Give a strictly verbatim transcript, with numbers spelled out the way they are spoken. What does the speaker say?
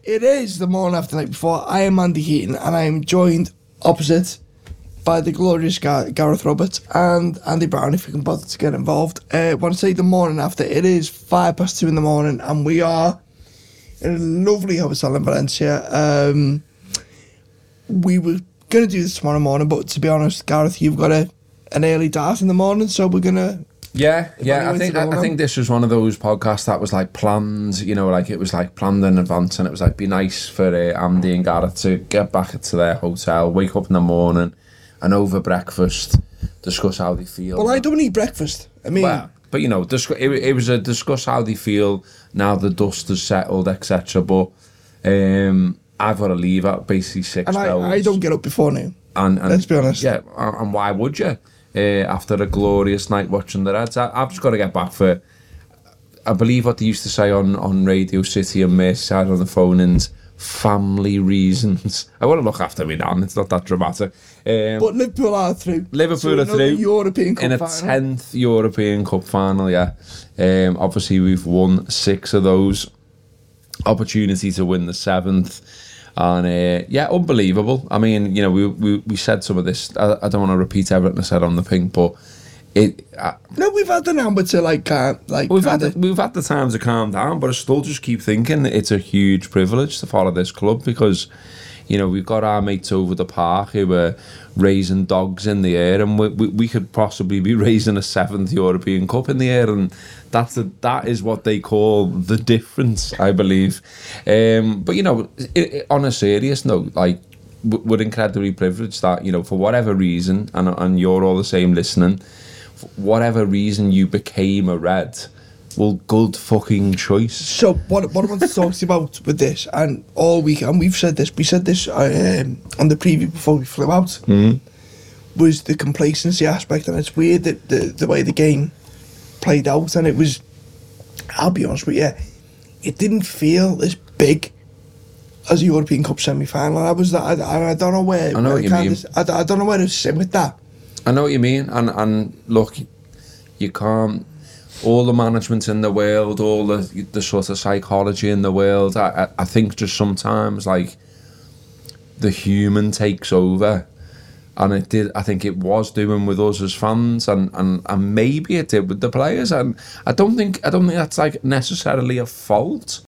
It is the morning after the night before. I am Andy Heaton, and I am joined opposite by the glorious Gar- Gareth Roberts and Andy Brown, if you can bother to get involved. Uh, when I say the morning after, it is five past two in the morning, and we are in a lovely hotel in Valencia. Um, we were going to do this tomorrow morning, but to be honest, Gareth, you've got a, an early dart in the morning, so we're going to... Yeah, yeah. I think I, I think this was one of those podcasts that was like planned. You know, like it was like planned in advance, and it was like be nice for uh, Andy and Gareth to get back to their hotel, wake up in the morning, and over breakfast discuss how they feel. Well, I don't eat breakfast. I mean, well, but you know, discuss, it, it was a discuss how they feel now the dust has settled, et cetera. But um, I've got to leave at basically six. And I, I don't get up before now. And, and let's be honest. Yeah, and why would you? Uh, after a glorious night watching the Reds, I, I've just got to get back for, I believe what they used to say on, on Radio City and Merseyside on the phone, and family reasons. I want to look after me, Dan. It's not that dramatic. Um, but Liverpool are through. Liverpool so are through. European Cup in a final. tenth European Cup final, yeah. Um, obviously, we've won six of those. Opportunity to win the seventh. And uh, yeah, unbelievable. I mean, you know, we we, we said some of this. I, I don't want to repeat everything I said on the Pink, but it. Uh, no, we've had the number to like, uh, like we've had the, we've had the time to calm down, but I still just keep thinking it's a huge privilege to follow this club because, you know, we've got our mates over the park who are raising dogs in the air, and we we, we could possibly be raising a seventh European Cup in the air, and that's a, that is what they call the difference, I believe. Um, but you know, it, it, on a serious note, like we're incredibly privileged that, you know, for whatever reason, and and you're all the same listening, for whatever reason you became a Red. Well, good fucking choice. So what what I want to talk to you about with this, and all week, and we've said this, we said this uh, um, on the preview before we flew out, mm-hmm. was the complacency aspect, and it's weird that the the way the game played out, and it was, I'll be honest with you, it didn't feel as big as a European Cup semi-final. I was that, I, I don't know where. I know what you mean. Of, I, I don't know where to sit with that. I know what you mean, and and look, you can't. All the management in the world, all the the sort of psychology in the world. I, I I think just sometimes like the human takes over, and it did. I think it was doing with us as fans, and, and, and maybe it did with the players. And I don't think I don't think that's like necessarily a fault.